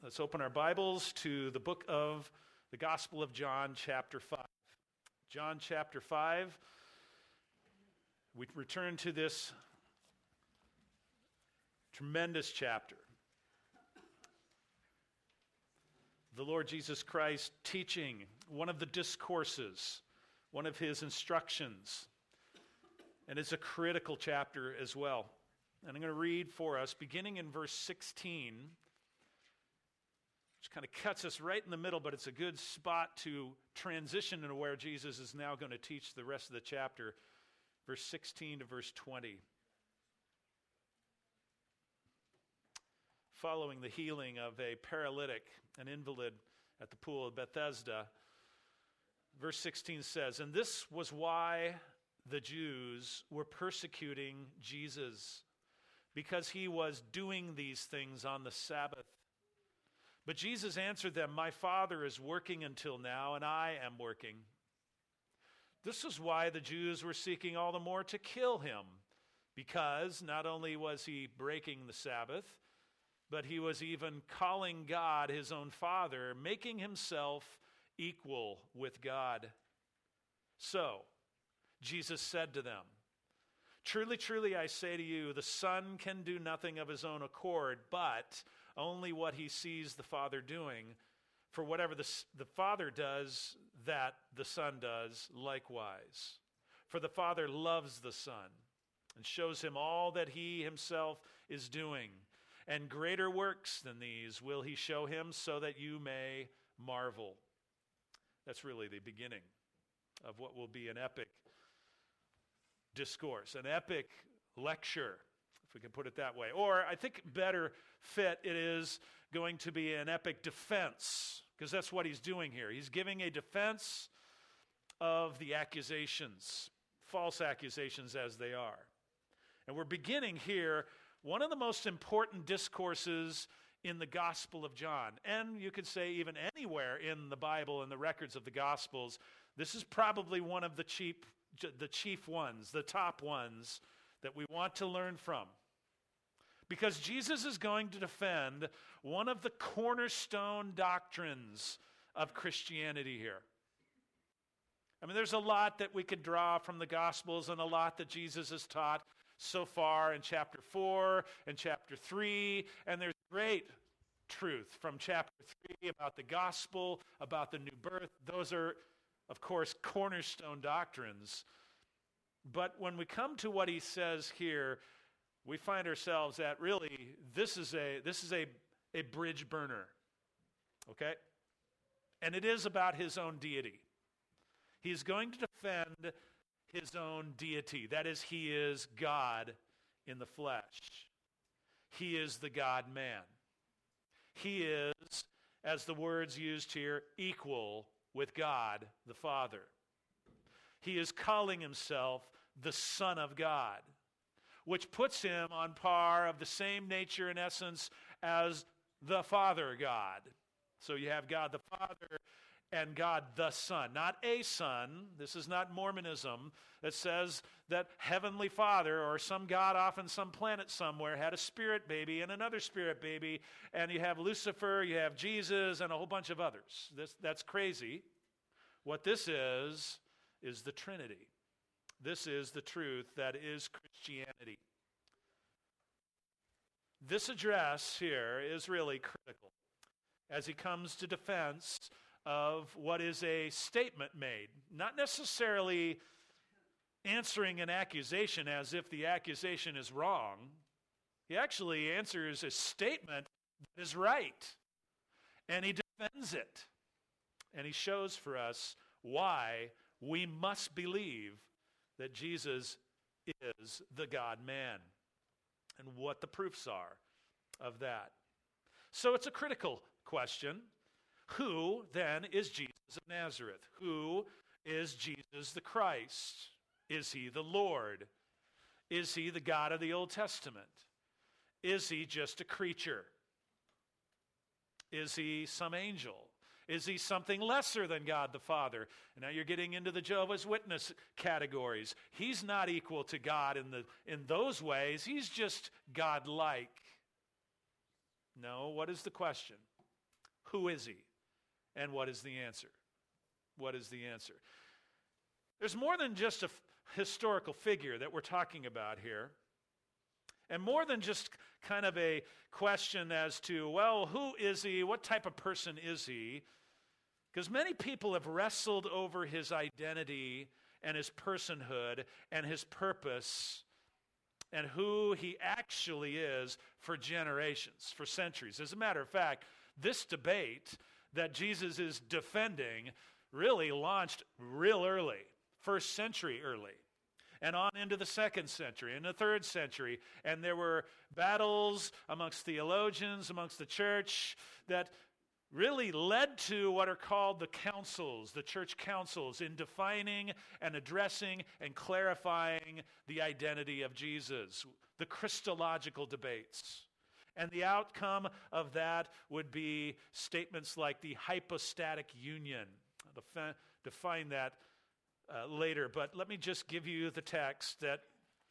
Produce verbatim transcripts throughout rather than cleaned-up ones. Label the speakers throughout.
Speaker 1: Let's open our Bibles to the book of the Gospel of John, chapter five. John, chapter five. We return to this tremendous chapter. The Lord Jesus Christ teaching one of the discourses, one of his instructions. And it's a critical chapter as well. And I'm going to read for us, beginning in verse sixteen, which kind of cuts us right in the middle, but it's a good spot to transition into where Jesus is now going to teach the rest of the chapter, verse sixteen to verse twenty. Following the healing of a paralytic, an invalid at the pool of Bethesda, verse sixteen says, "And this was why the Jews were persecuting Jesus, because he was doing these things on the Sabbath. But Jesus answered them, 'My Father is working until now, and I am working.' This is why the Jews were seeking all the more to kill him, because not only was he breaking the Sabbath, but he was even calling God his own Father, making himself equal with God. So Jesus said to them, 'Truly, truly, I say to you, the Son can do nothing of his own accord, but only what he sees the Father doing. For whatever the, the Father does, that the Son does likewise. For the Father loves the Son and shows him all that he himself is doing. And greater works than these will he show him, so that you may marvel.'" That's really the beginning of what will be an epic discourse, an epic lecture, if we can put it that way. Or I think better fit, it is going to be an epic defense, because that's what he's doing here. He's giving a defense of the accusations, false accusations as they are. And we're beginning here one of the most important discourses in the Gospel of John, and you could say even anywhere in the Bible and the records of the Gospels. This is probably one of the chief, the chief ones, the top ones that we want to learn from. Because Jesus is going to defend one of the cornerstone doctrines of Christianity here. I mean, there's a lot that we could draw from the Gospels and a lot that Jesus has taught so far in chapter four and chapter three, and there's great truth from chapter three about the gospel, about the new birth. Those are, of course, cornerstone doctrines. But when we come to what he says here, we find ourselves at really, this is a this is a, a bridge burner, okay? And it is about his own deity. He's going to defend his own deity. That is, he is God in the flesh. He is the God-man. He is, as the words used here, equal with God the Father. He is calling himself the Son of God, which puts him on par of the same nature and essence as the Father God. So you have God the Father and God the Son, not a son. This is not Mormonism that says that Heavenly Father or some God off on some planet somewhere had a spirit baby and another spirit baby, and you have Lucifer, you have Jesus, and a whole bunch of others. This, that's crazy. What this is, is the Trinity. This is the truth that is Christianity. This address here is really critical as he comes to defense of what is a statement made, not necessarily answering an accusation as if the accusation is wrong. He actually answers a statement that is right, and he defends it. And he shows for us why we must believe that Jesus is the God-man and what the proofs are of that. So it's a critical question. Who then is Jesus of Nazareth? Who is Jesus the Christ? Is he the Lord? Is he the God of the Old Testament? Is he just a creature? Is he some angel? Is he something lesser than God the Father? And now you're getting into the Jehovah's Witness categories. He's not equal to God in the in those ways. He's just God-like. No, what is the question? Who is he? And what is the answer? What is the answer? There's more than just a f- historical figure that we're talking about here. And more than just kind of a question as to, well, who is he? What type of person is he? Because many people have wrestled over his identity and his personhood and his purpose and who he actually is for generations, for centuries. As a matter of fact, this debate that Jesus is defending really launched real early, first century early, and on into the second century and the third century. And there were battles amongst theologians, amongst the church, that really led to what are called the councils, the church councils, in defining and addressing and clarifying the identity of Jesus, the Christological debates. And the outcome of that would be statements like the hypostatic union. I'll defi- define that uh, later, but let me just give you the text that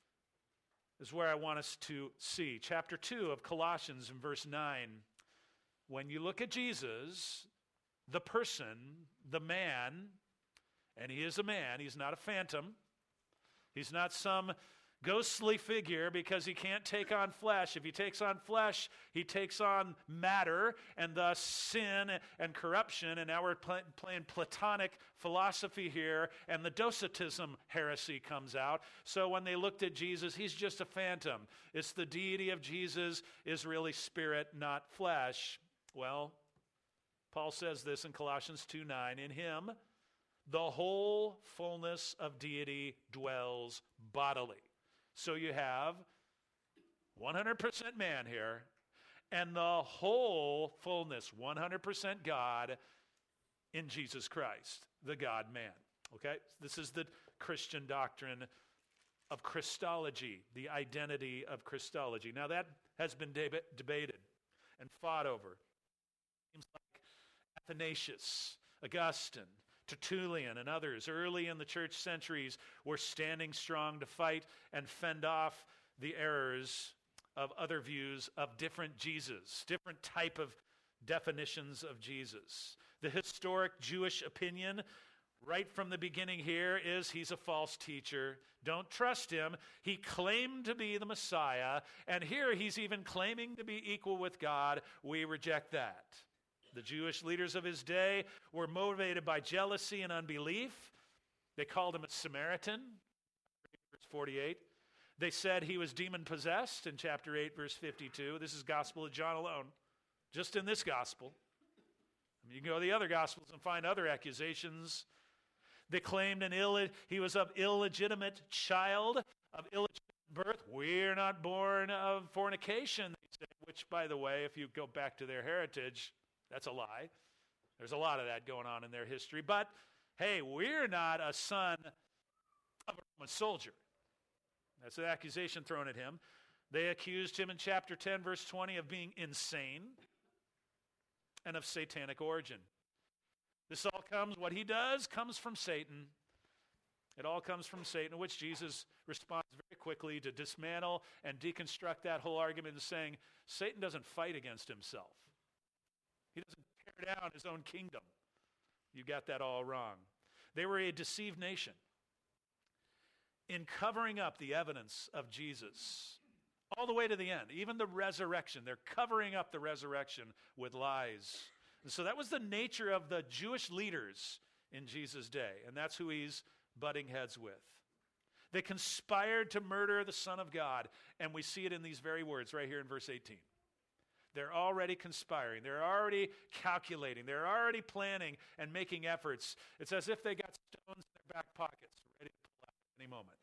Speaker 1: is where I want us to see. Chapter two of Colossians in verse nine. When you look at Jesus, the person, the man, and he is a man, he's not a phantom, he's not some ghostly figure because he can't take on flesh. If he takes on flesh, he takes on matter and thus sin and corruption. And now we're pl- playing Platonic philosophy here, and the Docetism heresy comes out. So when they looked at Jesus, he's just a phantom. It's the deity of Jesus is really spirit, not flesh. Well, Paul says this in Colossians two nine, in him the whole fullness of deity dwells bodily. So you have one hundred percent man here, and the whole fullness, one hundred percent God in Jesus Christ, the God-man. Okay? This is the Christian doctrine of Christology, the identity of Christology. Now that has been deb- debated and fought over. Seems like Athanasius, Augustine, Tertullian, and others early in the church centuries were standing strong to fight and fend off the errors of other views of different Jesus, different type of definitions of Jesus. The historic Jewish opinion right from the beginning here is he's a false teacher. Don't trust him. He claimed to be the Messiah, and here he's even claiming to be equal with God. We reject that. The Jewish leaders of his day were motivated by jealousy and unbelief. They called him a Samaritan, verse forty-eight. They said he was demon-possessed in chapter eight, verse fifty-two. This is Gospel of John alone, just in this gospel. I mean, you can go to the other gospels and find other accusations. They claimed an Ill, he was of illegitimate child, of illegitimate birth. We're not born of fornication, they say, which, by the way, if you go back to their heritage, that's a lie. There's a lot of that going on in their history. But, hey, we're not a son of a Roman soldier. That's an accusation thrown at him. They accused him in chapter ten, verse twenty, of being insane and of satanic origin. This all comes, what he does comes from Satan. It all comes from Satan, which Jesus responds very quickly to dismantle and deconstruct that whole argument and saying, Satan doesn't fight against himself. He doesn't tear down his own kingdom. You got that all wrong. They were a deceived nation in covering up the evidence of Jesus all the way to the end, even the resurrection. They're covering up the resurrection with lies. And so that was the nature of the Jewish leaders in Jesus' day, and that's who he's butting heads with. They conspired to murder the Son of God, and we see it in these very words right here in verse eighteen. They're already conspiring. They're already calculating. They're already planning and making efforts. It's as if they got stones in their back pockets, ready to pull out at any moment.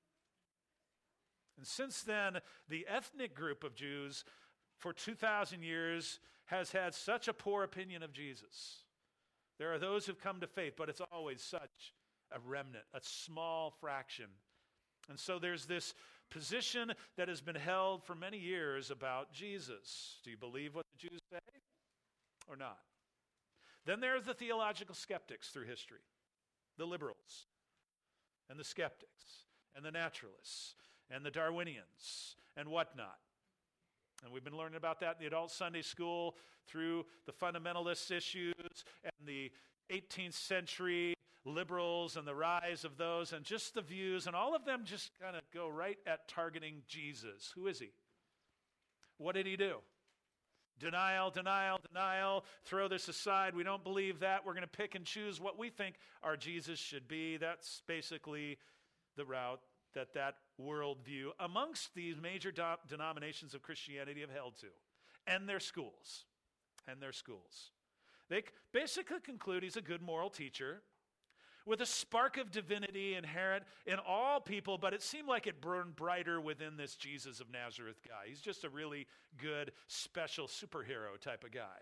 Speaker 1: And since then, the ethnic group of Jews for two thousand years has had such a poor opinion of Jesus. There are those who've come to faith, but it's always such a remnant, a small fraction. And so there's this position that has been held for many years about Jesus. Do you believe what the Jews say or not? Then there's the theological skeptics through history, the liberals and the skeptics and the naturalists and the Darwinians and whatnot. And we've been learning about that in the adult Sunday school through the fundamentalist issues and the eighteenth century liberals and the rise of those and just the views. And all of them just kind of go right at targeting Jesus. Who is he? What did he do? Denial, denial, denial. Throw this aside. We don't believe that. We're going to pick and choose what we think our Jesus should be. That's basically the route that that worldview amongst these major do- denominations of Christianity have held to, and their schools, and their schools. They basically conclude he's a good moral teacher with a spark of divinity inherent in all people, but it seemed like it burned brighter within this Jesus of Nazareth guy. He's just a really good, special superhero type of guy.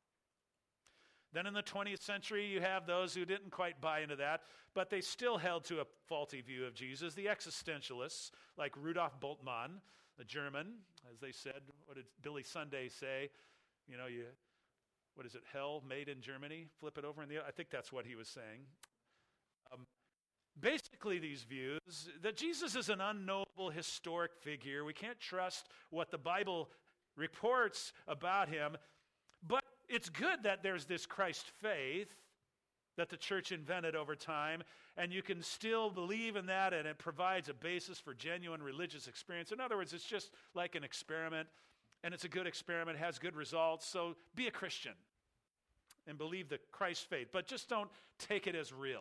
Speaker 1: Then in the twentieth century, you have those who didn't quite buy into that, but they still held to a faulty view of Jesus, the existentialists, like Rudolf Bultmann, the German, as they said. What did Billy Sunday say? You know, you, what is it, hell made in Germany? Flip it over in the, I think that's what he was saying. Um, basically, these views, that Jesus is an unknowable historic figure. We can't trust what the Bible reports about him, but it's good that there's this Christ faith that the church invented over time, and you can still believe in that, and it provides a basis for genuine religious experience. In other words, it's just like an experiment, and it's a good experiment, has good results, so be a Christian and believe the Christ faith, but just don't take it as real.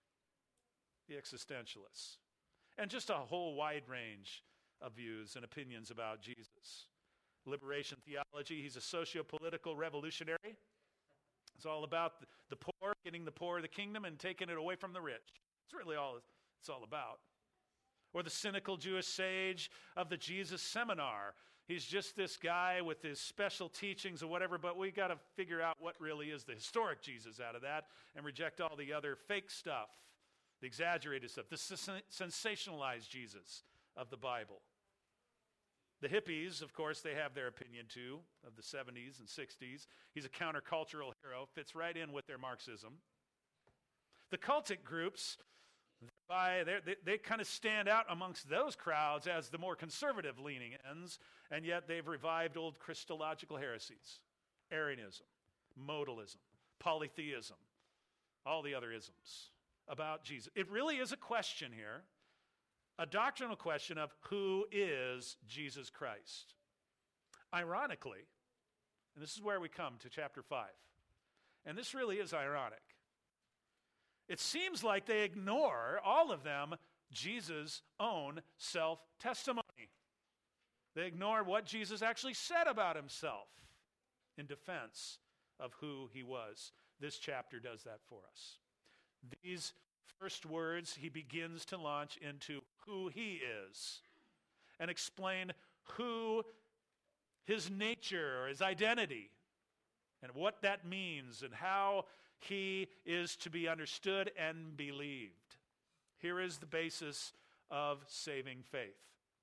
Speaker 1: The existentialists. And just a whole wide range of views and opinions about Jesus. Liberation theology, he's a socio-political revolutionary. It's all about the poor, getting the poor the kingdom and taking it away from the rich. It's really all it's all about. Or the cynical Jewish sage of the Jesus seminar. He's just this guy with his special teachings or whatever, but we got to figure out what really is the historic Jesus out of that and reject all the other fake stuff, the exaggerated stuff, the sensationalized Jesus of the Bible. The hippies, of course, they have their opinion too, of the seventies and sixties. He's a countercultural hero, fits right in with their Marxism. The cultic groups, by they, they kind of stand out amongst those crowds as the more conservative-leaning ends, and yet they've revived old Christological heresies, Arianism, modalism, polytheism, all the other isms about Jesus. It really is a question here, a doctrinal question of who is Jesus Christ. Ironically, and this is where we come to chapter five, and this really is ironic. It seems like they ignore, all of them, Jesus' own self-testimony. They ignore what Jesus actually said about himself in defense of who he was. This chapter does that for us. These first words, he begins to launch into who he is and explain who his nature or his identity and what that means and how he is to be understood and believed. Here is the basis of saving faith.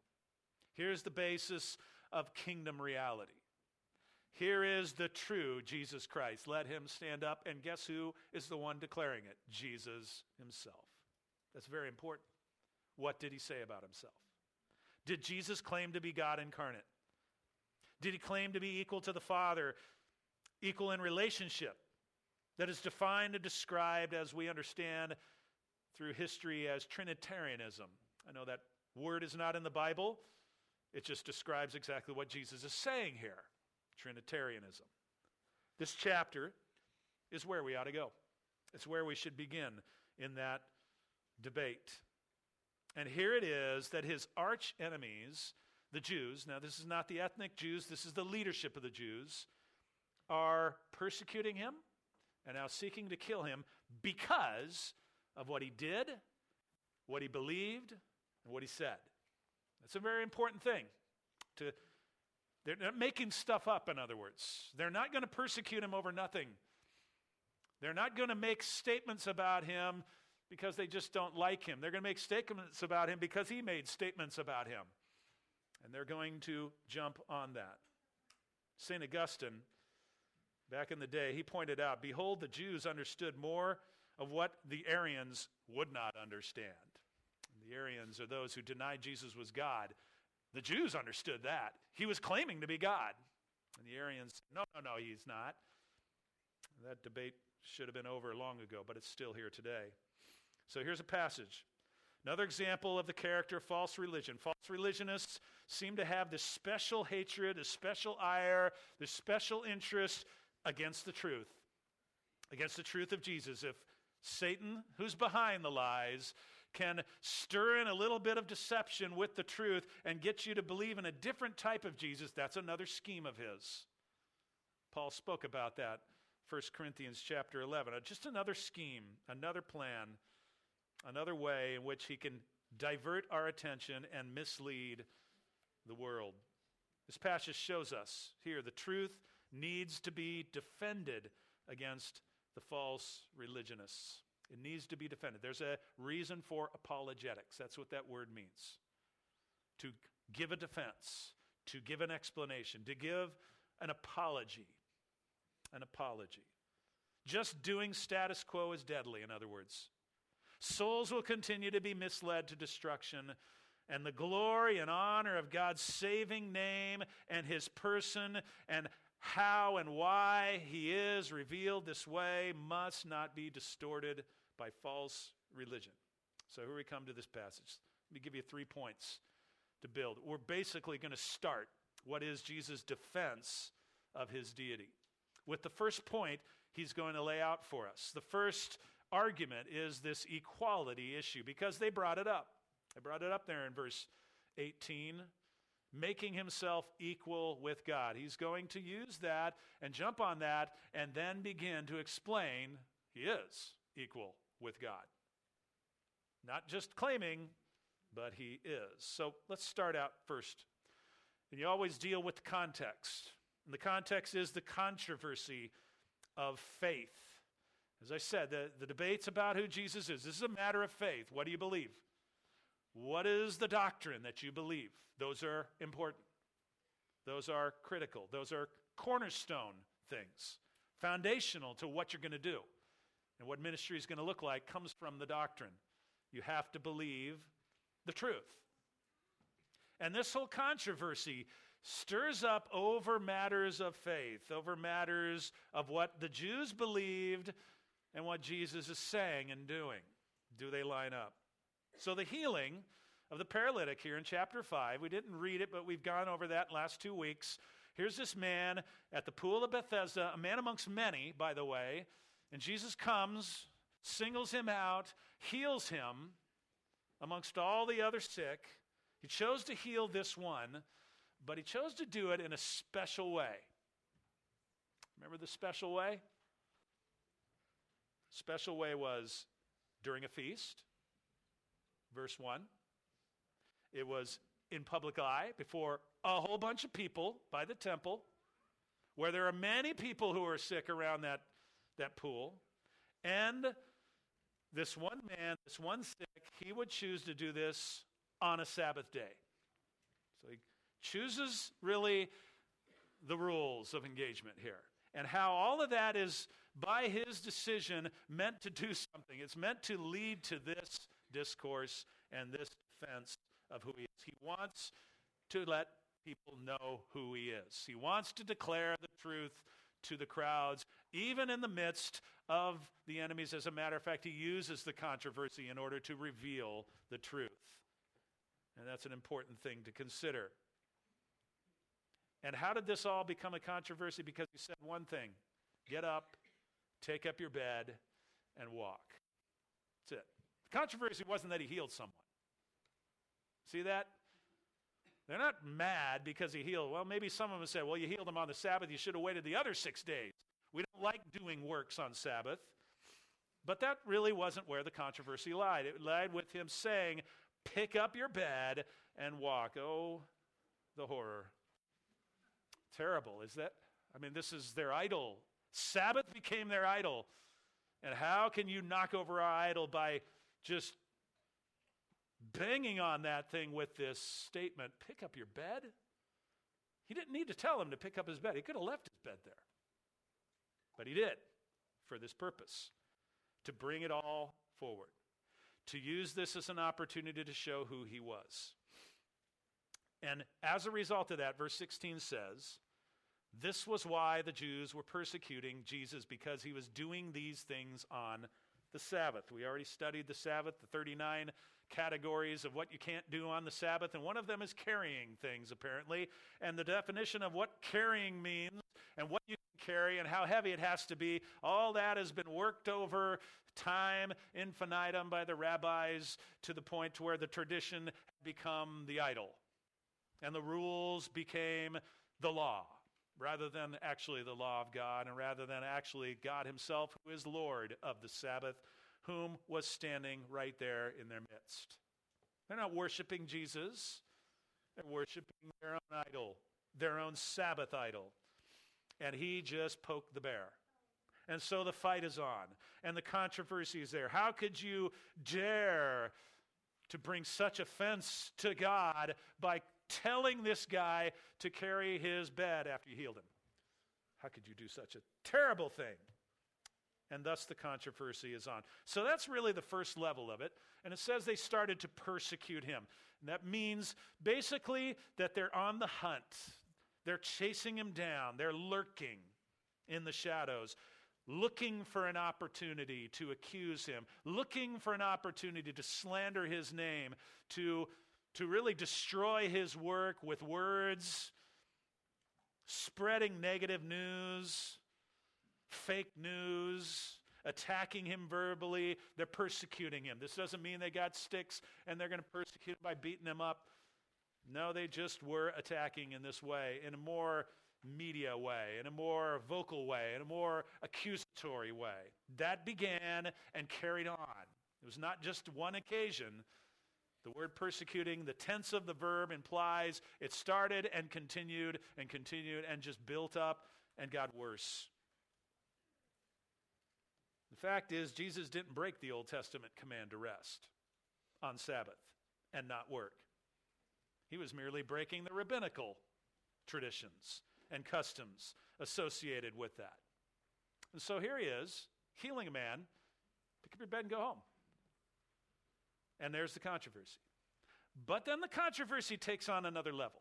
Speaker 1: Here's the basis of kingdom reality. Here is the true Jesus Christ. Let him stand up, and guess who is the one declaring it? Jesus himself. That's very important. What did he say about himself? Did Jesus claim to be God incarnate? Did he claim to be equal to the Father, equal in relationship, that is defined and described, as we understand through history, as Trinitarianism? I know that word is not in the Bible. It just describes exactly what Jesus is saying here. Trinitarianism. This chapter is where we ought to go. It's where we should begin in that debate. And here it is that his arch enemies, the Jews, now this is not the ethnic Jews, this is the leadership of the Jews, are persecuting him and now seeking to kill him because of what he did, what he believed, and what he said. That's a very important thing. To, they're not making stuff up, in other words. They're not going to persecute him over nothing. They're not going to make statements about him because they just don't like him. They're going to make statements about him because he made statements about him. And they're going to jump on that. Saint Augustine, back in the day, he pointed out, behold, the Jews understood more of what the Arians would not understand. And the Arians are those who denied Jesus was God. The Jews understood that. he was claiming to be God. And the Arians said, no, no, no, he's not. That debate should have been over long ago, but it's still here today. So here's a passage. Another example of the character of false religion. False religionists seem to have this special hatred, this special ire, this special interest against the truth, against the truth of Jesus. If Satan, who's behind the lies, can stir in a little bit of deception with the truth and get you to believe in a different type of Jesus, that's another scheme of his. Paul spoke about that, First Corinthians chapter eleven. Just another scheme, another plan, another way in which he can divert our attention and mislead the world. This passage shows us here the truth needs to be defended against the false religionists. It needs to be defended. There's a reason for apologetics. That's what that word means. To give a defense, to give an explanation, to give an apology. An apology. Just doing status quo is deadly, in other words. Souls will continue to be misled to destruction, and the glory and honor of God's saving name and his person and how and why he is revealed this way must not be distorted by false religion. So here we come to this passage. Let me give you three points to build. We're basically going to start what is Jesus' defense of his deity. With the first point he's going to lay out for us. The first argument is this equality issue, because they brought it up. They brought it up there in verse eighteen, making himself equal with God. He's going to use that and jump on that and then begin to explain he is equal with God. Not just claiming, but he is. So let's start out first. And you always deal with the context. And the context is the controversy of faith. As I said, the, the debates about who Jesus is, this is a matter of faith. What do you believe? What is the doctrine that you believe? Those are important. Those are critical. Those are cornerstone things, foundational to what you're going to do. And what ministry is going to look like comes from the doctrine. You have to believe the truth. And this whole controversy stirs up over matters of faith, over matters of what the Jews believed and what Jesus is saying and doing. Do they line up? So the healing of the paralytic here in chapter five, we didn't read it, but we've gone over that last two weeks. Here's this man at the pool of Bethesda, a man amongst many, by the way, and Jesus comes, singles him out, heals him amongst all the other sick. He chose to heal this one, but he chose to do it in a special way. Remember the special way? Special way was during a feast. Verse one, it was in public eye before a whole bunch of people by the temple, where there are many people who are sick around that, that pool. And this one man, this one sick, he would choose to do this on a Sabbath day. So he chooses really the rules of engagement here. And how all of that is, by his decision, meant to do something. It's meant to lead to this discourse and this defense of who he is. He wants to let people know who he is. He wants to declare the truth to the crowds, even in the midst of the enemies. As a matter of fact, he uses the controversy in order to reveal the truth. And that's an important thing to consider. And how did this all become a controversy? Because he said one thing: get up, take up your bed, and walk. That's it. The controversy wasn't that he healed someone. See that? They're not mad because he healed. Well, maybe some of them said, well, you healed him on the Sabbath. You should have waited the other six days. We don't like doing works on Sabbath. But that really wasn't where the controversy lied. It lied with him saying, pick up your bed and walk. Oh, the horror. Terrible, is that? I mean, this is their idol. Sabbath became their idol. And how can you knock over our idol by just banging on that thing with this statement, pick up your bed? He didn't need to tell him to pick up his bed. He could have left his bed there. But he did for this purpose, to bring it all forward, to use this as an opportunity to show who he was. And as a result of that, verse sixteen says, this was why the Jews were persecuting Jesus, because he was doing these things on the Sabbath. We already studied the Sabbath, the thirty-nine categories of what you can't do on the Sabbath, and one of them is carrying things, apparently. And the definition of what carrying means and what you can carry and how heavy it has to be, all that has been worked over time infinitum by the rabbis to the point to where the tradition had become the idol. And the rules became the law, rather than actually the law of God, and rather than actually God himself, who is Lord of the Sabbath, whom was standing right there in their midst. They're not worshiping Jesus. They're worshiping their own idol, their own Sabbath idol. And he just poked the bear. And so the fight is on, and the controversy is there. How could you dare to bring such offense to God by telling this guy to carry his bed after you healed him? How could you do such a terrible thing? And thus the controversy is on. So that's really the first level of it. And it says they started to persecute him. And that means basically that they're on the hunt. They're chasing him down. They're lurking in the shadows, looking for an opportunity to accuse him, looking for an opportunity to slander his name, to to really destroy his work with words, spreading negative news, fake news, attacking him verbally. They're persecuting him. This doesn't mean they got sticks and they're going to persecute him by beating him up. No, they just were attacking in this way, in a more media way, in a more vocal way, in a more accusatory way. That began and carried on. It was not just one occasion. The word persecuting, the tense of the verb implies it started and continued and continued and just built up and got worse. The fact is, Jesus didn't break the Old Testament command to rest on Sabbath and not work. He was merely breaking the rabbinical traditions and customs associated with that. And so here he is, healing a man. Pick up your bed and go home. And there's the controversy. But then the controversy takes on another level.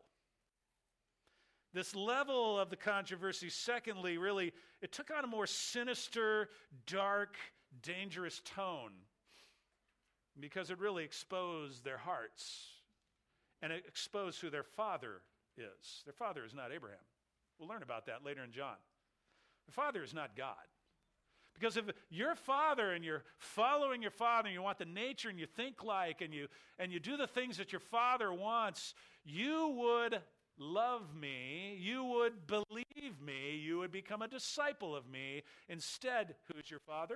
Speaker 1: This level of the controversy, secondly, really, it took on a more sinister, dark, dangerous tone because it really exposed their hearts and it exposed who their father is. Their father is not Abraham. We'll learn about that later in John. Their father is not God. Because if your father and you're following your father and you want the nature and you think like and you and you do the things that your father wants, you would love me, you would believe me, you would become a disciple of me. Instead, who's your father?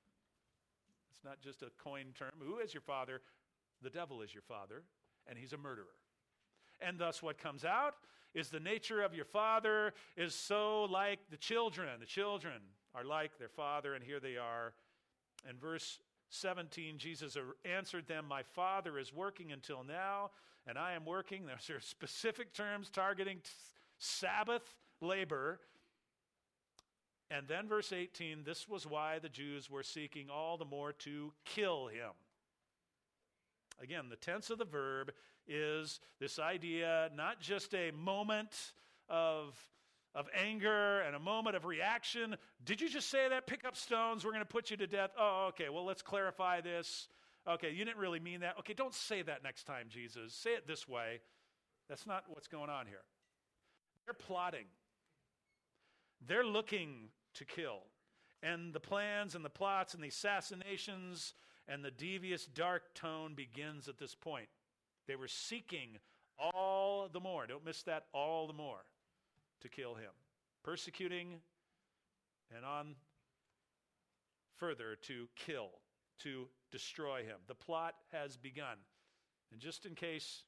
Speaker 1: It's not just a coined term. Who is your father? The devil is your father, and he's a murderer. And thus what comes out is the nature of your father is so like the children. The children are like their father, and here they are. In verse seventeen, Jesus answered them, my Father is working until now, and I am working. Those are specific terms targeting t- Sabbath labor. And then verse eighteen, this was why the Jews were seeking all the more to kill him. Again, the tense of the verb is this idea, not just a moment of of anger and a moment of reaction. Did you just say that? Pick up stones, we're going to put you to death. Oh, okay, well, let's clarify this. Okay, you didn't really mean that. Okay, don't say that next time, Jesus. Say it this way. That's not what's going on here. They're plotting. They're looking to kill. And the plans and the plots and the assassinations and the devious dark tone begins at this point. They were seeking all the more. Don't miss that, all the more. To kill him, persecuting, and on further to kill, to destroy him. The plot has begun. And just in case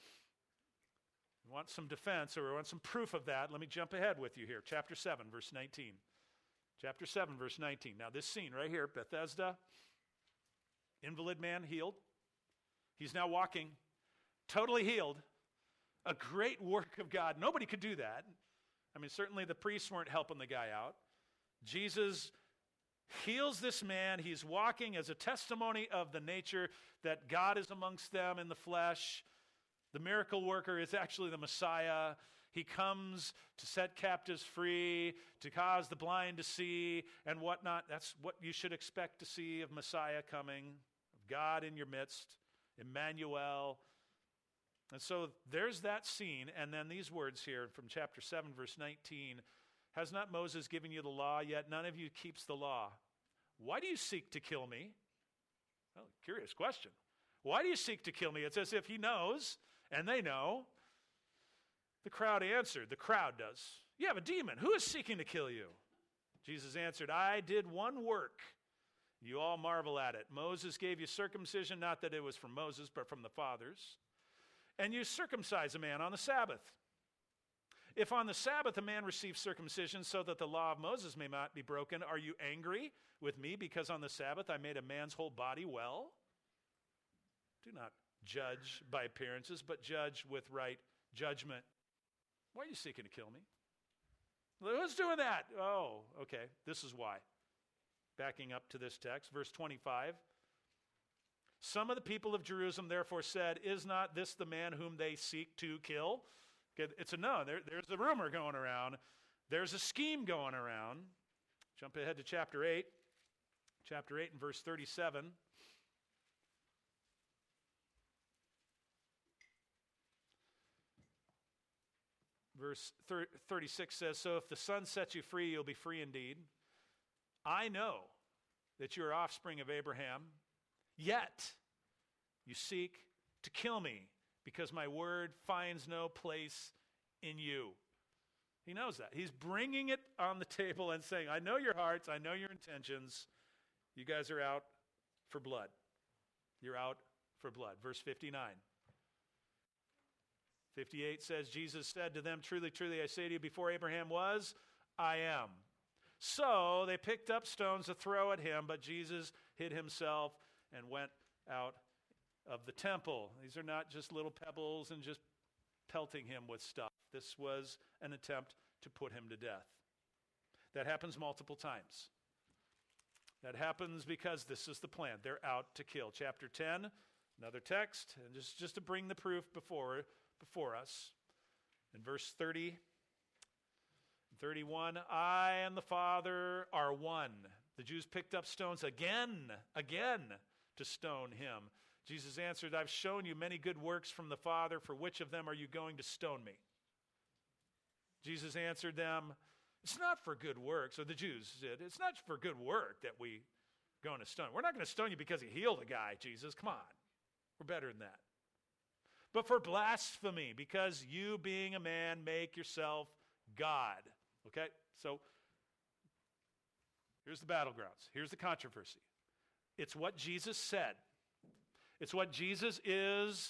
Speaker 1: you want some defense or want some proof of that, let me jump ahead with you here. Chapter seven, verse nineteen. Chapter seven, verse nineteen. Now this scene right here, Bethesda, invalid man healed. He's now walking, totally healed. A great work of God. Nobody could do that. I mean, certainly the priests weren't helping the guy out. Jesus heals this man. He's walking as a testimony of the nature that God is amongst them in the flesh. The miracle worker is actually the Messiah. He comes to set captives free, to cause the blind to see, and whatnot. That's what you should expect to see of Messiah coming, of God in your midst, Emmanuel. And so there's that scene, and then these words here from chapter seven, verse nineteen. Has not Moses given you the law, yet none of you keeps the law? Why do you seek to kill me? Well, curious question. Why do you seek to kill me? It's as if he knows, and they know. The crowd answered, the crowd does, you have a demon. Who is seeking to kill you? Jesus answered, I did one work. You all marvel at it. Moses gave you circumcision, not that it was from Moses, but from the fathers. And you circumcise a man on the Sabbath. If on the Sabbath a man receives circumcision so that the law of Moses may not be broken, are you angry with me because on the Sabbath I made a man's whole body well? Do not judge by appearances, but judge with right judgment. Why are you seeking to kill me? Who's doing that? Oh, okay, this is why. Backing up to this text, verse twenty-five. Some of the people of Jerusalem therefore said, is not this the man whom they seek to kill? Okay, it's a no. There, there's a rumor going around. There's a scheme going around. Jump ahead to chapter eight. Chapter eight and verse thirty-seven. Verse thirty-six says, so if the Son sets you free, you'll be free indeed. I know that you are offspring of Abraham, yet you seek to kill me because my word finds no place in you. He knows that. He's bringing it on the table and saying, I know your hearts, I know your intentions. You guys are out for blood. You're out for blood. Verse fifty-nine. fifty-eight says, Jesus said to them, truly, truly, I say to you, before Abraham was, I am. So they picked up stones to throw at him, but Jesus hid himself and went out of the temple. These are not just little pebbles and just pelting him with stuff. This was an attempt to put him to death. That happens multiple times. That happens because this is the plan. They're out to kill. Chapter ten, another text, and just, just to bring the proof before before us. In verse thirty, thirty-one, I and the Father are one. The Jews picked up stones again, again to stone him. Jesus answered, I've shown you many good works from the Father. For which of them are you going to stone me? Jesus answered them, it's not for good works, or the Jews said, it's not for good work that we are going to stone. We're not going to stone you because he healed a guy, Jesus. Come on. We're better than that. But for blasphemy, because you being a man make yourself God. Okay? So here's the battlegrounds. Here's the controversy. It's what Jesus said. It's what Jesus is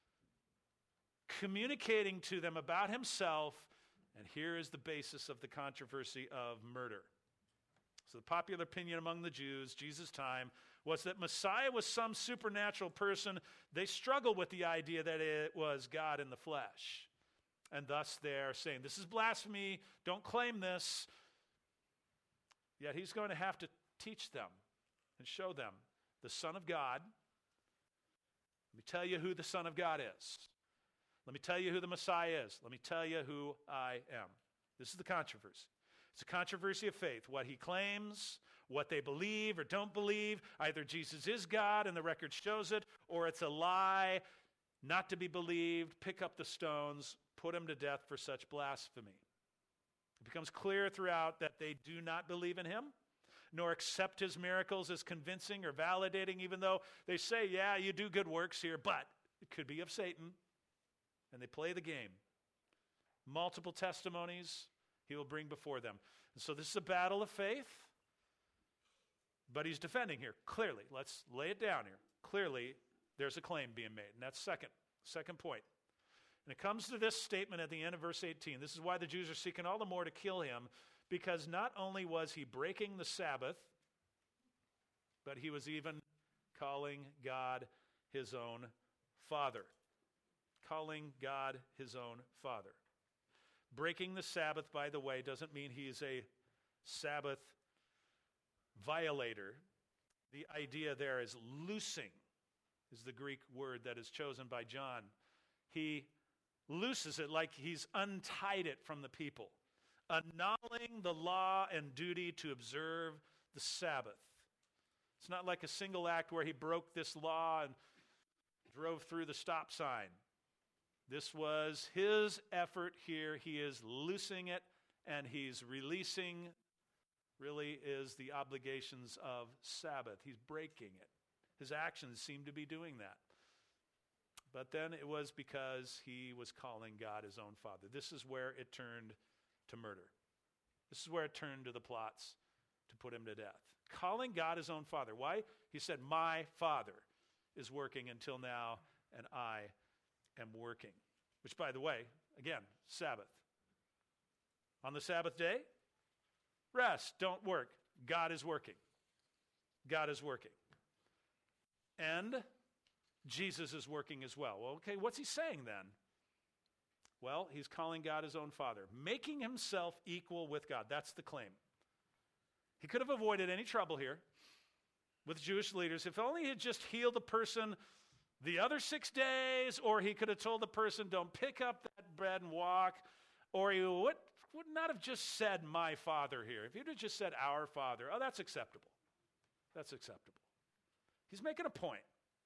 Speaker 1: communicating to them about himself, and here is the basis of the controversy of murder. So the popular opinion among the Jews, Jesus' time, was that Messiah was some supernatural person. They struggled with the idea that it was God in the flesh. And thus they're saying, this is blasphemy, don't claim this. Yet he's going to have to teach them and show them the Son of God. Let me tell you who the Son of God is. Let me tell you who the Messiah is. Let me tell you who I am. This is the controversy. It's a controversy of faith. What he claims, what they believe or don't believe. Either Jesus is God and the record shows it, or it's a lie, not to be believed. Pick up the stones, put him to death for such blasphemy. It becomes clear throughout that they do not believe in him, nor accept his miracles as convincing or validating, even though they say, yeah, you do good works here, but it could be of Satan. And they play the game. Multiple testimonies he will bring before them. And so this is a battle of faith, but he's defending here. Clearly, let's lay it down here. Clearly, there's a claim being made, and that's second, second point. And it comes to this statement at the end of verse eighteen. This is why the Jews are seeking all the more to kill him, because not only was he breaking the Sabbath, but he was even calling God his own Father. Calling God his own Father. Breaking the Sabbath, by the way, doesn't mean he is a Sabbath violator. The idea there is loosing, is the Greek word that is chosen by John. he looses it like he's untied it from the people, annulling the law and duty to observe the Sabbath. It's not like a single act where he broke this law and drove through the stop sign. This was his effort here. He is loosing it, and he's releasing, really, is the obligations of Sabbath. He's breaking it. His actions seem to be doing that. But then it was because he was calling God his own Father. This is where it turned to murder. This is where it turned to the plots to put him to death. Calling God his own Father. Why? He said, my Father is working until now, and I am working. Which, by the way, again, Sabbath. On the Sabbath day, rest, don't work. God is working. God is working. And Jesus is working as well. Well, okay, what's he saying then? Well, he's calling God his own Father, making himself equal with God. That's the claim. He could have avoided any trouble here with Jewish leaders. If only he had just healed the person the other six days, or he could have told the person, don't pick up that bread and walk, or he would, would not have just said, my Father here. If he would have just said, our Father, oh, that's acceptable. That's acceptable. He's making a point.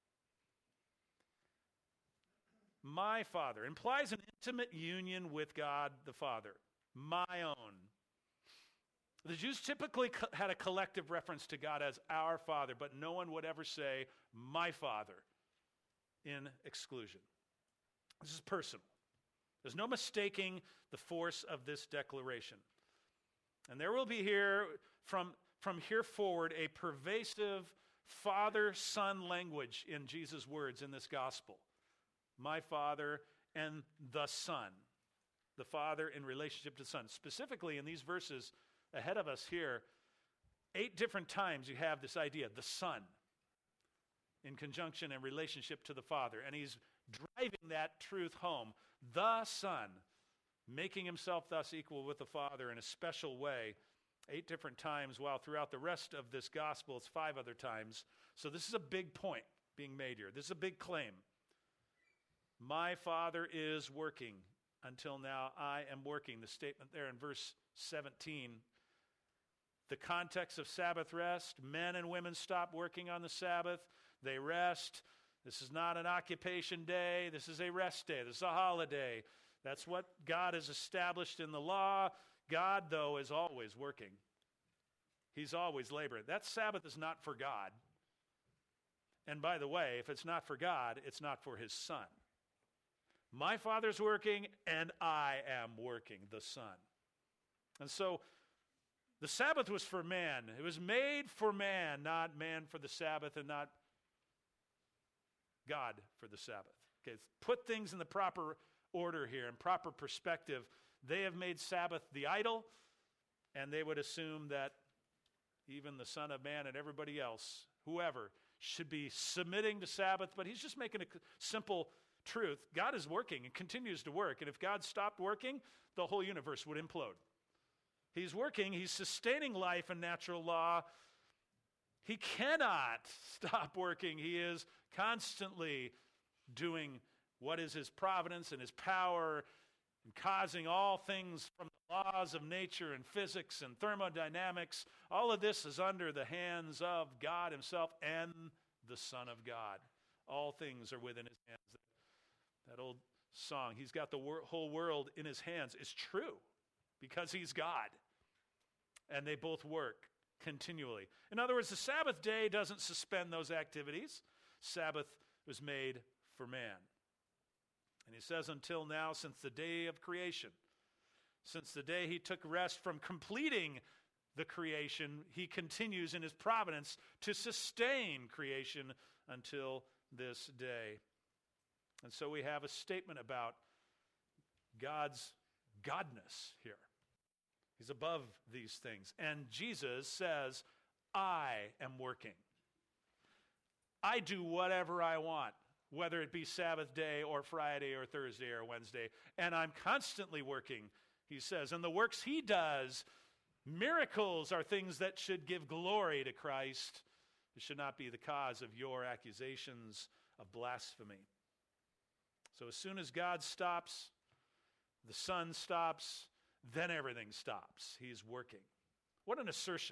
Speaker 1: My Father implies an intimate union with God the Father. My own. The Jews typically co- had a collective reference to God as our Father, but no one would ever say, my Father, in exclusion. This is personal. There's no mistaking the force of this declaration. And there will be here, from, from here forward, a pervasive Father-Son language in Jesus' words in this gospel. My Father and the Son. The Father in relationship to the Son. Specifically in these verses ahead of us here, eight different times you have this idea, the Son, in conjunction and relationship to the Father. And he's driving that truth home. The Son, making himself thus equal with the Father in a special way, eight different times, while throughout the rest of this gospel, it's five other times. So this is a big point being made here. This is a big claim. My Father is working. Until now, I am working. The statement there in verse seventeen. The context of Sabbath rest. Men and women stop working on the Sabbath. They rest. This is not an occupation day. This is a rest day. This is a holiday. That's what God has established in the law. God, though, is always working. He's always laboring. That Sabbath is not for God. And by the way, if it's not for God, it's not for his Son. My Father's working, and I am working, the Son. And so the Sabbath was for man. It was made for man, not man for the Sabbath, and not God for the Sabbath. Okay, put things in the proper order here, in proper perspective. They have made Sabbath the idol, and they would assume that even the Son of Man and everybody else, whoever, should be submitting to Sabbath. But he's just making a simple truth. God is working and continues to work. And if God stopped working, the whole universe would implode. He's working. He's sustaining life and natural law. He cannot stop working. He is constantly doing what is his providence and his power and causing all things from the laws of nature and physics and thermodynamics. All of this is under the hands of God himself and the Son of God. All things are within his hands. That old song, he's got the wor- whole world in his hands, is true because he's God. And they both work continually. In other words, the Sabbath day doesn't suspend those activities. Sabbath was made for man. And he says, until now, since the day of creation, since the day he took rest from completing the creation, he continues in his providence to sustain creation until this day. And so we have a statement about God's godness here. He's above these things. And Jesus says, I am working. I do whatever I want, whether it be Sabbath day or Friday or Thursday or Wednesday. And I'm constantly working, he says. And the works he does, miracles, are things that should give glory to Christ. It should not be the cause of your accusations of blasphemy. So as soon as God stops, the Son stops, then everything stops. He's working. What an assertion.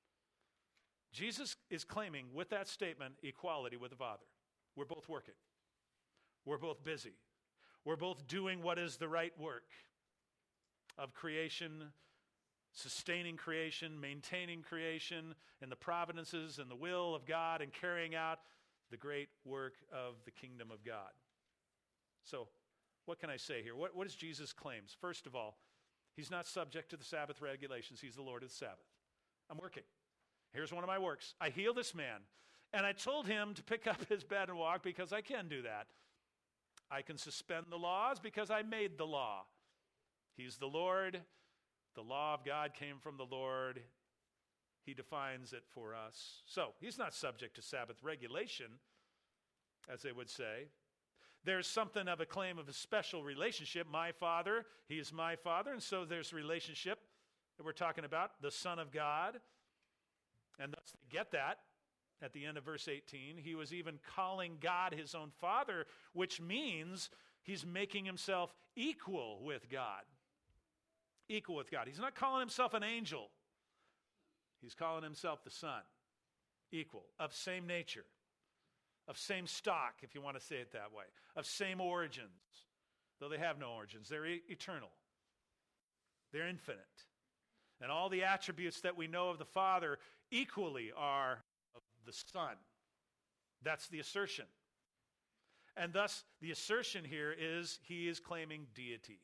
Speaker 1: Jesus is claiming with that statement equality with the Father. We're both working. We're both busy. We're both doing what is the right work of creation, sustaining creation, maintaining creation, and the providences and the will of God, and carrying out the great work of the kingdom of God. So, what can I say here? What, what is Jesus' claims? First of all, he's not subject to the Sabbath regulations. He's the Lord of the Sabbath. I'm working. Here's one of my works. I heal this man, and I told him to pick up his bed and walk because I can do that. I can suspend the laws because I made the law. He's the Lord. The law of God came from the Lord. He defines it for us. So, he's not subject to Sabbath regulation, as they would say. There's something of a claim of a special relationship. My Father, he is my Father, and so there's relationship that we're talking about, the Son of God. And thus they get that at the end of verse eighteen. He was even calling God his own Father, which means he's making himself equal with God. Equal with God. He's not calling himself an angel. He's calling himself the Son. Equal, of same nature, of same stock, if you want to say it that way, of same origins, though they have no origins. They're e- eternal. They're infinite. And all the attributes that we know of the Father equally are of the Son. That's the assertion. And thus, the assertion here is he is claiming deity.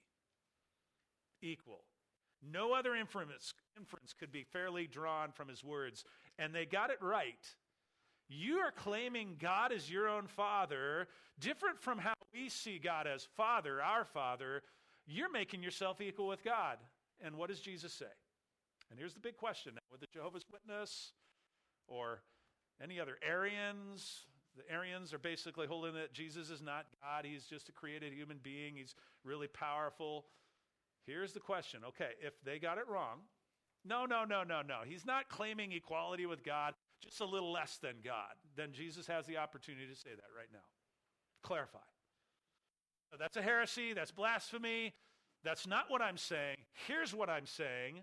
Speaker 1: Equal. No other inference, inference could be fairly drawn from his words. And they got it right. You are claiming God as your own Father, different from how we see God as Father, our Father. You're making yourself equal with God. And what does Jesus say? And here's the big question. With the Jehovah's Witness or any other Arians, the Arians are basically holding that Jesus is not God. He's just a created human being. He's really powerful. Here's the question. Okay, if they got it wrong, no, no, no, no, no. He's not claiming equality with God, just a little less than God. Then Jesus has the opportunity to say that right now. Clarify. That's a heresy. That's blasphemy. That's not what I'm saying. Here's what I'm saying.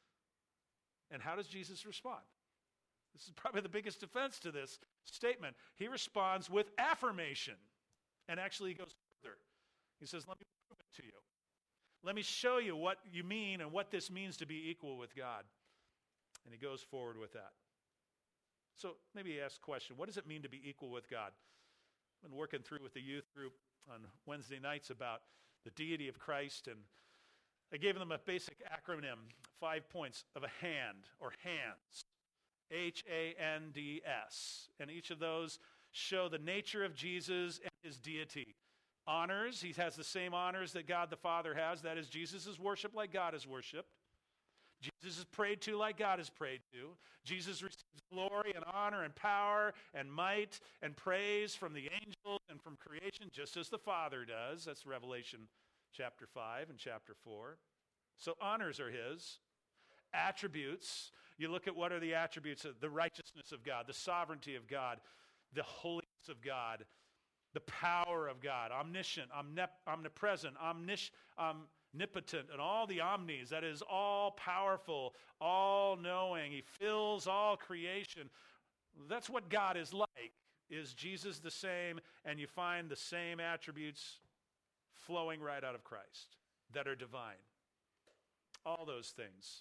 Speaker 1: And how does Jesus respond? This is probably the biggest defense to this statement. He responds with affirmation. And actually he goes further. He says, let me prove it to you. Let me show you what you mean and what this means to be equal with God. And he goes forward with that. So maybe he asks the question, what does it mean to be equal with God? I've been working through with the youth group on Wednesday nights about the deity of Christ, and I gave them a basic acronym, five points of a hand or hands, H A N D S. And each of those show the nature of Jesus and his deity. Honors, he has the same honors that God the Father has. That is, Jesus is worshiped like God is worshiped. Jesus is prayed to like God is prayed to. Jesus receives glory and honor and power and might and praise from the angels and from creation, just as the Father does. That's Revelation chapter five and chapter four. So honors are his. Attributes, you look at what are the attributes of the righteousness of God, the sovereignty of God, the holiness of God, the power of God, omniscient, omnip- omnipresent, omnish, omnipotent, and all the omnis. That is all powerful, all knowing. He fills all creation. That's what God is like. Is Jesus the same? And you find the same attributes flowing right out of Christ that are divine. All those things.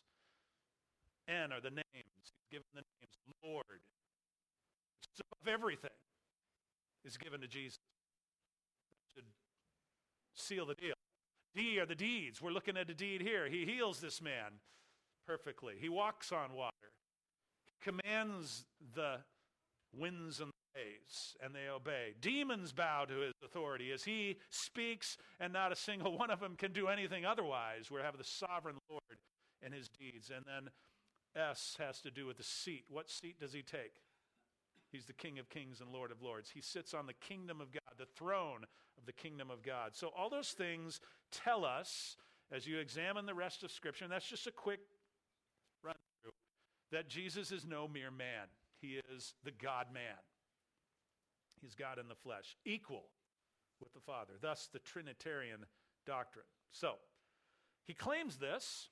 Speaker 1: N are the names. He's given the names. Lord. It's above everything is given to Jesus. That should seal the deal. D are the deeds. We're looking at a deed here. He heals this man perfectly. He walks on water. He commands the winds and the waves, and they obey. Demons bow to his authority as he speaks, and not a single one of them can do anything otherwise. We have the sovereign Lord and his deeds. And then S has to do with the seat. What seat does he take? He's the King of Kings and Lord of Lords. He sits on the kingdom of God, the throne of the kingdom of God. So all those things tell us, as you examine the rest of Scripture, and that's just a quick run through, that Jesus is no mere man. He is the God-man. He's God in the flesh, equal with the Father. Thus, the Trinitarian doctrine. So, he claims this,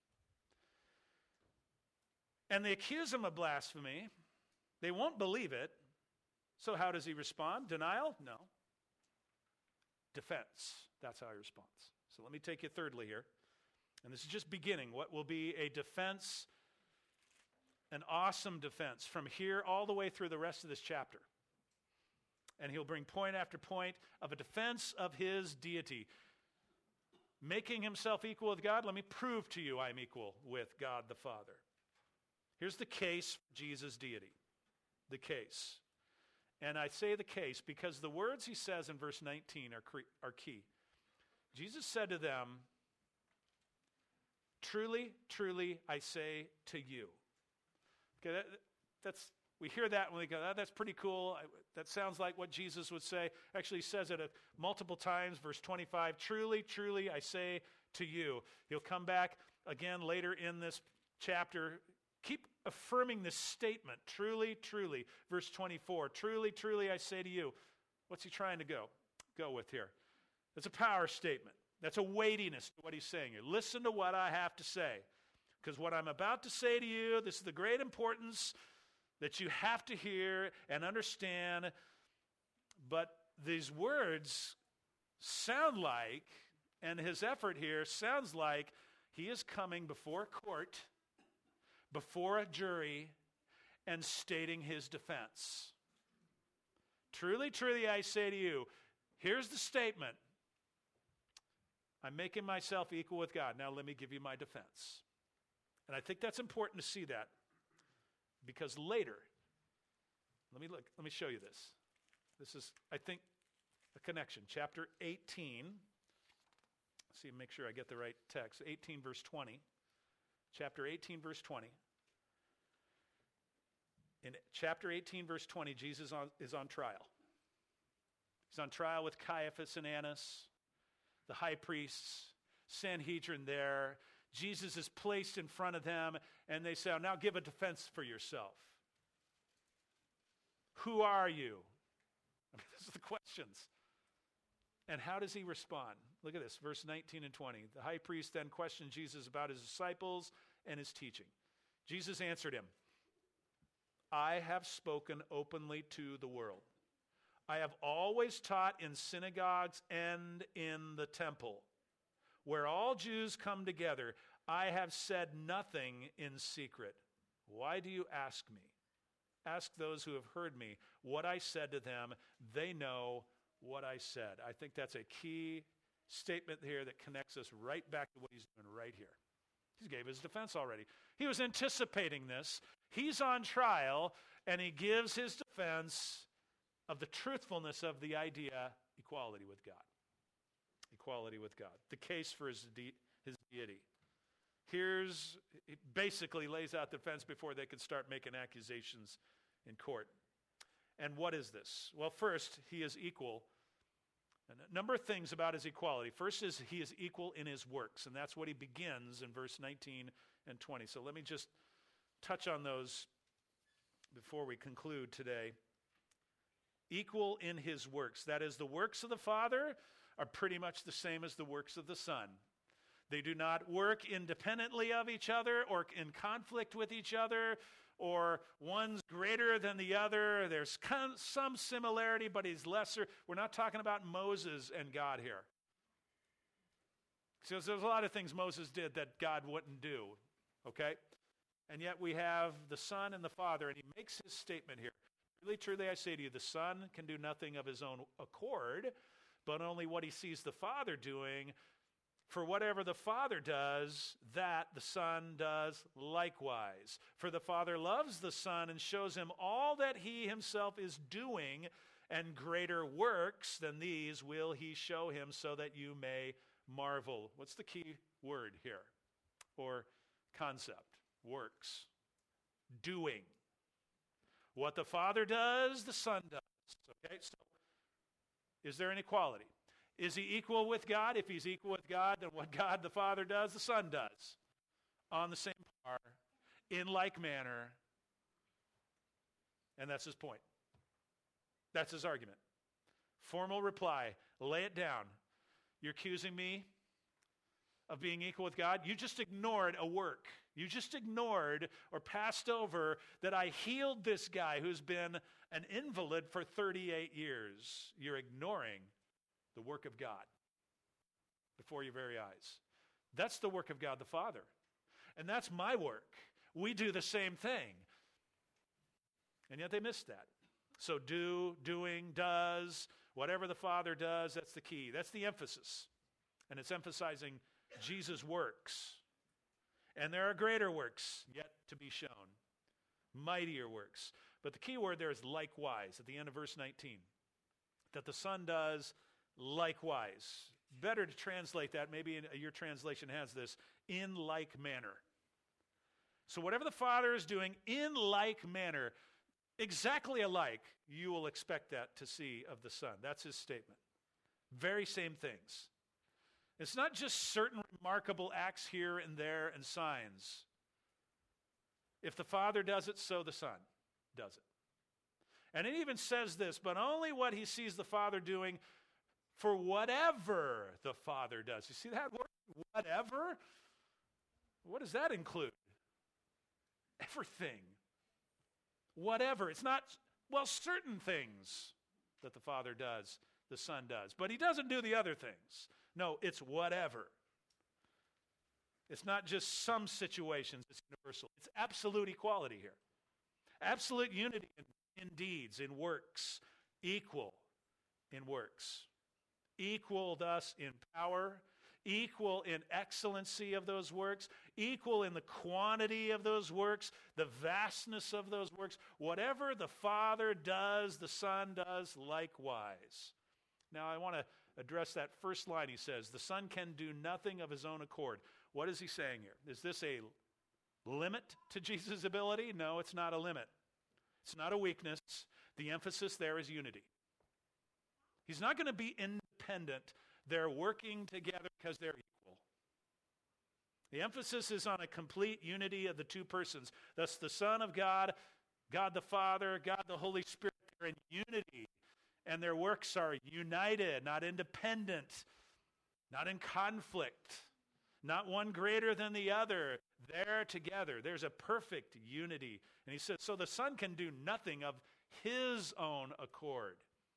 Speaker 1: and they accuse him of blasphemy. They won't believe it. So how does he respond? Denial? No. Defense. That's how he responds. So let me take you thirdly here. And this is just beginning. What will be a defense, an awesome defense, from here all the way through the rest of this chapter. And he'll bring point after point of a defense of his deity. Making himself equal with God, let me prove to you I'm equal with God the Father. Here's the case for Jesus' deity. The case. And I say the case because the words he says in verse nineteen are, cre- are key. Jesus said to them, truly, truly, I say to you. Okay, that, that's, we hear that and we go, oh, that's pretty cool. I, that sounds like what Jesus would say. Actually, he says it a, multiple times. Verse twenty-five, truly, truly, I say to you. He'll come back again later in this chapter. Keep affirming this statement. Truly, truly. Verse twenty-four, truly, truly, I say to you. What's he trying to go, go with here? It's a power statement. That's a weightiness to what he's saying here. Listen to what I have to say. Because what I'm about to say to you, this is the great importance that you have to hear and understand. But these words sound like, and his effort here sounds like, he is coming before court, before a jury, and stating his defense. Truly, truly, I say to you, here's the statement. I'm making myself equal with God. Now let me give you my defense. And I think that's important to see that. Because later, let me look, let me show you this. This is, I think, a connection. Chapter eighteen. Let's see, make sure I get the right text. eighteen verse twenty. Chapter eighteen verse twenty. In chapter eighteen verse twenty, Jesus on, is on trial. He's on trial with Caiaphas and Annas, the high priests, Sanhedrin there. Jesus is placed in front of them, and they say, now give a defense for yourself. Who are you? I mean, these are the questions. And how does he respond? Look at this, verse nineteen and twenty. The high priest then questioned Jesus about his disciples and his teaching. Jesus answered him, I have spoken openly to the world. I have always taught in synagogues and in the temple, where all Jews come together. I have said nothing in secret. Why do you ask me? Ask those who have heard me what I said to them. They know what I said. I think that's a key statement here that connects us right back to what he's doing right here. He gave his defense already. He was anticipating this. He's on trial, and he gives his defense of the truthfulness of the idea, equality with God. Equality with God. The case for his, de- his deity. Here's, it basically lays out the defense before they could start making accusations in court. And what is this? Well, first, he is equal. And a number of things about his equality. First is he is equal in his works, and that's what he begins in verse nineteen and twenty. So let me just touch on those before we conclude today. Equal in his works. That is, the works of the Father are pretty much the same as the works of the Son. They do not work independently of each other or in conflict with each other, or one's greater than the other. There's some similarity, but he's lesser. We're not talking about Moses and God here. So there's a lot of things Moses did that God wouldn't do, okay? And yet we have the Son and the Father, and he makes his statement here. Truly, truly, I say to you, the Son can do nothing of his own accord, but only what he sees the Father doing. For whatever the Father does, that the Son does likewise. For the Father loves the Son and shows him all that he himself is doing, and greater works than these will he show him, so that you may marvel. What's the key word here? Or concept? Works. Doing. What the Father does, the Son does. Okay, so is there an equality? Is he equal with God? If he's equal with God, then what God the Father does, the Son does. On the same par, in like manner. And that's his point. That's his argument. Formal reply. Lay it down. You're accusing me of being equal with God? You just ignored a work. You just ignored or passed over that I healed this guy who's been an invalid for thirty-eight years. You're ignoring the work of God before your very eyes. That's the work of God the Father. And that's my work. We do the same thing. And yet they missed that. So do, doing, does, whatever the Father does, that's the key. That's the emphasis. And it's emphasizing Jesus' works. And there are greater works yet to be shown. Mightier works. But the key word there is likewise at the end of verse nineteen. That the Son does likewise. Better to translate that, maybe in, your translation has this, in like manner. So whatever the Father is doing, in like manner, exactly alike, you will expect that to see of the Son. That's his statement. Very same things. It's not just certain remarkable acts here and there and signs. If the Father does it, so the Son does it. And it even says this, but only what he sees the Father doing for whatever the Father does. You see that word? Whatever? What does that include? Everything. Whatever. It's not, well, certain things that the Father does, the Son does. But he doesn't do the other things. No, it's whatever. It's not just some situations, it's universal. It's absolute equality here. Absolute unity in, in deeds, in works. Equal in works. Equal thus in power. Equal in excellency of those works. Equal in the quantity of those works. The vastness of those works. Whatever the Father does, the Son does likewise. Now I want to address that first line he says, the Son can do nothing of his own accord. What is he saying here? Is this a limit to Jesus' ability? No, it's not a limit. It's not a weakness. The emphasis there is unity. He's not going to be independent. They're working together because they're equal. The emphasis is on a complete unity of the two persons. Thus the Son of God, God the Father, God the Holy Spirit, they're in unity. And their works are united, not independent, not in conflict, not one greater than the other. They're together. There's a perfect unity. And he says, so the Son can do nothing of his own accord.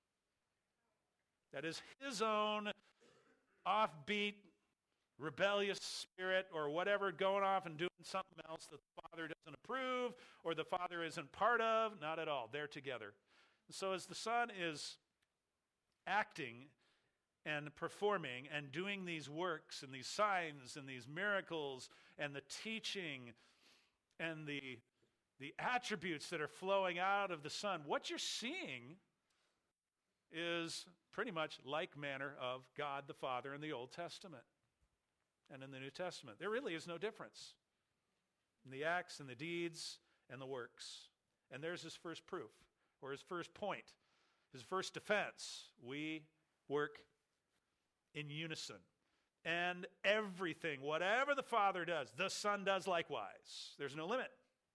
Speaker 1: That is his own offbeat, rebellious spirit or whatever going off and doing something else that the Father doesn't approve or the Father isn't part of. Not at all. They're together. So as the Son is acting and performing and doing these works and these signs and these miracles and the teaching and the, the attributes that are flowing out of the Son, what you're seeing is pretty much like manner of God the Father in the Old Testament and in the New Testament. There really is no difference in the acts and the deeds and the works. And there's his first proof. Or his first point, his first defense. We work in unison. And everything, whatever the Father does, the Son does likewise. There's no limit.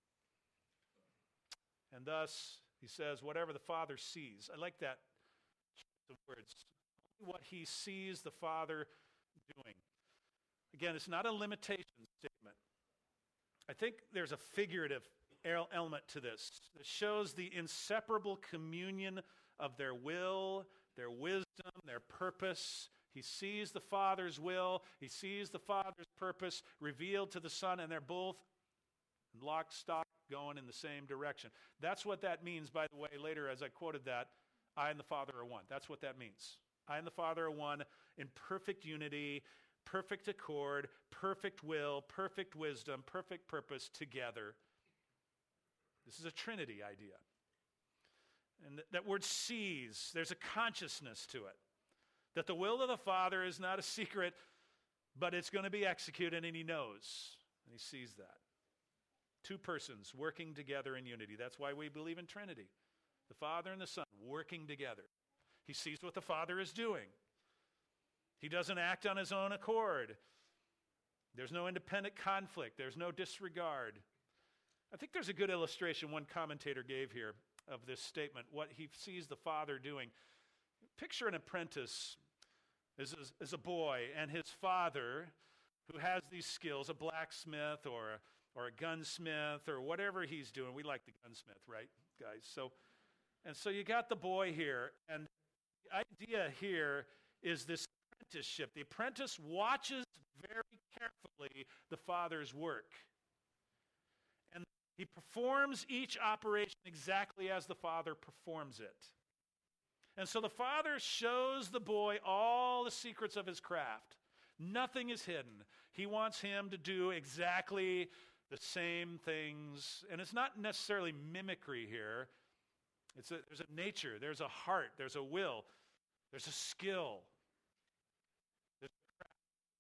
Speaker 1: And thus, he says, whatever the Father sees. I like that choice of words. What he sees the Father doing. Again, it's not a limitation statement. I think there's a figurative element to this that shows the inseparable communion of their will, their wisdom, their purpose. He sees the Father's will, he sees the Father's purpose revealed to the Son, and they're both lock, stock, going in the same direction. That's what that means, by the way, later as I quoted that, I and the Father are one. That's what that means. I and the Father are one in perfect unity, perfect accord, perfect will, perfect wisdom, perfect purpose together. This is a Trinity idea. And th- that word sees, there's a consciousness to it. That the will of the Father is not a secret, but it's going to be executed, and he knows. And he sees that. Two persons working together in unity. That's why we believe in Trinity. The Father and the Son working together. He sees what the Father is doing. He doesn't act on his own accord. There's no independent conflict. There's no disregard. I think there's a good illustration one commentator gave here of this statement, what he sees the Father doing. picture an apprentice as, as, as a boy and his father who has these skills, a blacksmith or a, or a gunsmith or whatever he's doing. We like the gunsmith, right, guys? So, and so you got the boy here, and the idea here is this apprenticeship. The apprentice watches very carefully the father's work. And he performs each operation exactly as the father performs it. And so the father shows the boy all the secrets of his craft. Nothing is hidden. He wants him to do exactly the same things. And it's not necessarily mimicry here. It's a, there's a nature, there's a heart, there's a will, there's a skill. There's a craft.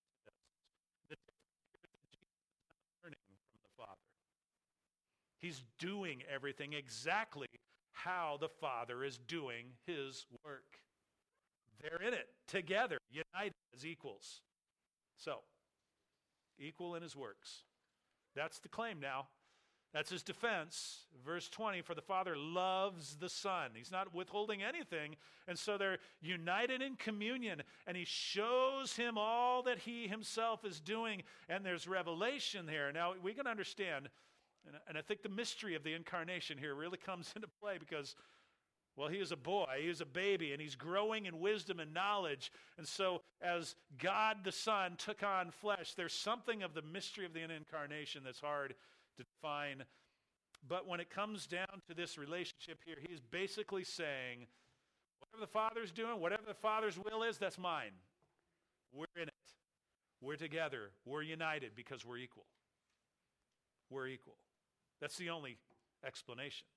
Speaker 1: The Jesus is learning from the Father. He's doing everything exactly how the Father is doing his work. They're in it together, united as equals. So, equal in his works. That's the claim now. That's his defense. Verse twenty, for the Father loves the Son. He's not withholding anything. And so they're united in communion. And he shows him all that he himself is doing. And there's revelation here. Now, we can understand, and, and I think the mystery of the incarnation here really comes into play because, well, he is a boy, he is a baby, and he's growing in wisdom and knowledge. And so as God the Son took on flesh, there's something of the mystery of the incarnation that's hard to define. But when it comes down to this relationship here, he's basically saying, whatever the Father's doing, whatever the Father's will is, that's mine. We're in it. We're together. We're united because we're equal. We're equal. That's the only explanation.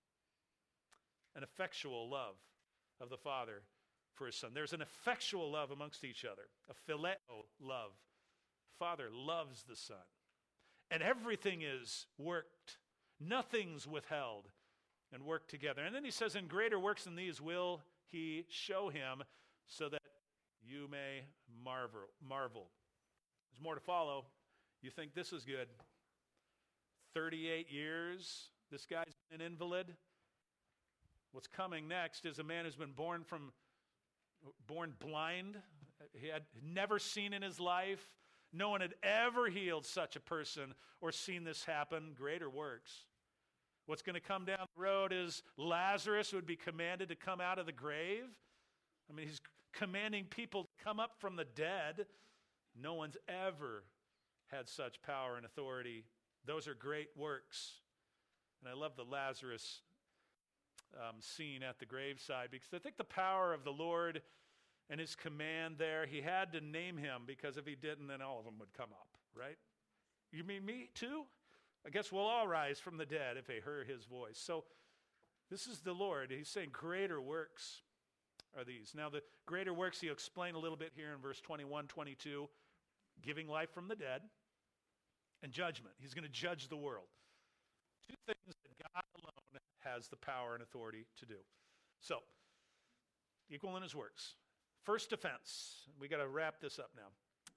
Speaker 1: An effectual love of the Father for his Son. There's an effectual love amongst each other, a phileo love. Father loves the Son. And everything is worked. Nothing's withheld and worked together. And then he says, in greater works than these will he show him so that you may marvel. marvel. There's more to follow. You think this is good. thirty-eight years, this guy's been an invalid. What's coming next is a man who's been born from, born blind. He had never seen in his life. No one had ever healed such a person or seen this happen. Greater works. What's going to come down the road is Lazarus would be commanded to come out of the grave. I mean, he's commanding people to come up from the dead. No one's ever had such power and authority. Those are great works. And I love the Lazarus um, scene at the graveside because I think the power of the Lord and his command there, he had to name him because if he didn't, then all of them would come up, right? You mean me too? I guess we'll all rise from the dead if they heard his voice. So this is the Lord. He's saying greater works are these. Now the greater works he'll explain a little bit here in verse twenty-one, twenty-two, giving life from the dead and judgment. He's going to judge the world. Two things that God alone has the power and authority to do. So, equal in his works. First defense. We got to wrap this up now.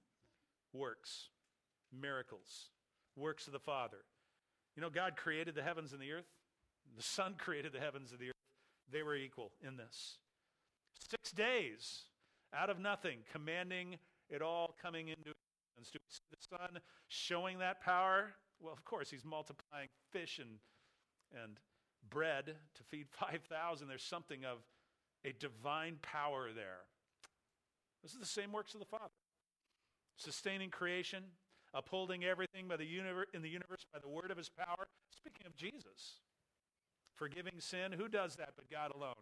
Speaker 1: Works. Miracles. Works of the Father. You know, God created the heavens and the earth. The Son created the heavens and the earth. They were equal in this. Six days out of nothing, commanding it all coming into existence. Do we see the Son showing that power? Well, of course, he's multiplying fish and, and bread to feed five thousand. There's something of a divine power there. This is the same works of the Father. Sustaining creation, upholding everything by the universe, in the universe by the word of his power. Speaking of Jesus, forgiving sin, who does that but God alone?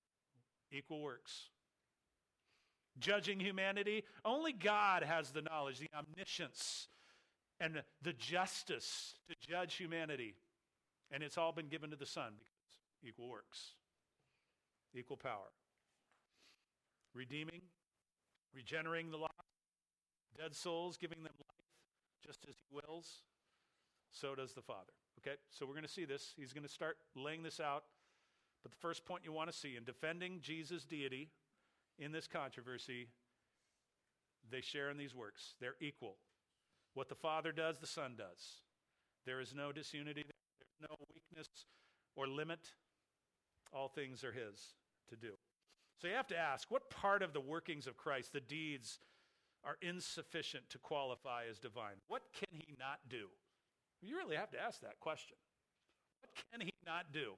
Speaker 1: Equal works. Judging humanity, only God has the knowledge, the omniscience, and the justice to judge humanity. And it's all been given to the Son because equal works, equal power. Redeeming, regenerating the lost, dead souls, giving them life just as he wills, so does the Father. Okay, so we're going to see this. He's going to start laying this out. But the first point you want to see in defending Jesus' deity in this controversy, they share in these works. They're equal. What the Father does, the Son does. There is no disunity there. There's no weakness or limit. All things are his to do. So you have to ask, what part of the workings of Christ, the deeds, are insufficient to qualify as divine? What can he not do? You really have to ask that question. What can he not do?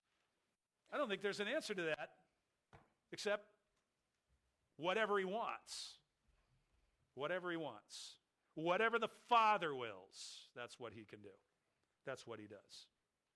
Speaker 1: I don't think there's an answer to that, except whatever he wants. Whatever he wants. Whatever the Father wills, that's what he can do. That's what he does.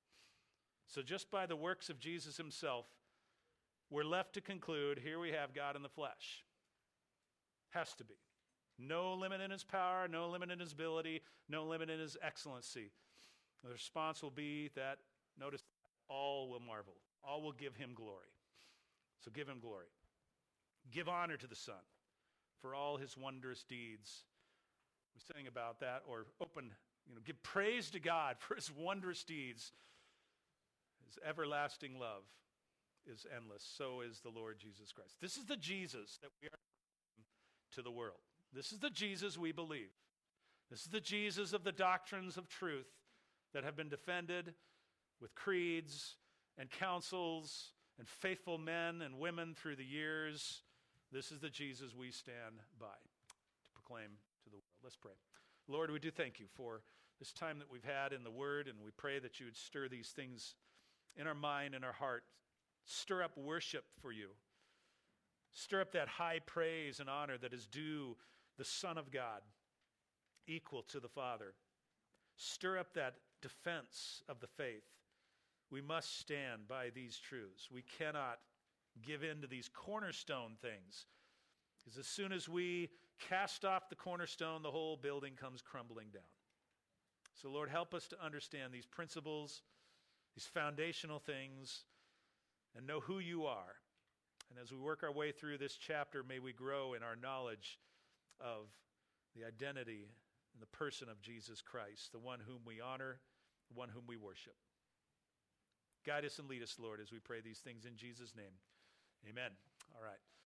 Speaker 1: So just by the works of Jesus himself, we're left to conclude, here we have God in the flesh. Has to be. No limit in his power, no limit in his ability, no limit in his excellency. The response will be that, notice, all will marvel. All will give him glory. So give him glory. Give honor to the Son for all his wondrous deeds. We sang about that, or open, you know, give praise to God for his wondrous deeds. His everlasting love is endless. So is the Lord Jesus Christ. This is the Jesus that we are to the world. This is the Jesus we believe. This is the Jesus of the doctrines of truth that have been defended with creeds and councils and faithful men and women through the years. This is the Jesus we stand by to proclaim to the world. Let's pray. Lord, we do thank you for this time that we've had in the Word, and we pray that you would stir these things in our mind and our heart. Stir up worship for you. Stir up that high praise and honor that is due the Son of God, equal to the Father. Stir up that defense of the faith. We must stand by these truths. We cannot give in to these cornerstone things, because as soon as we cast off the cornerstone, the whole building comes crumbling down. So Lord, help us to understand these principles, these foundational things, and know who you are. And as we work our way through this chapter, may we grow in our knowledge of the identity and the person of Jesus Christ, the one whom we honor, the one whom we worship. Guide us and lead us, Lord, as we pray these things in Jesus' name. Amen. All right.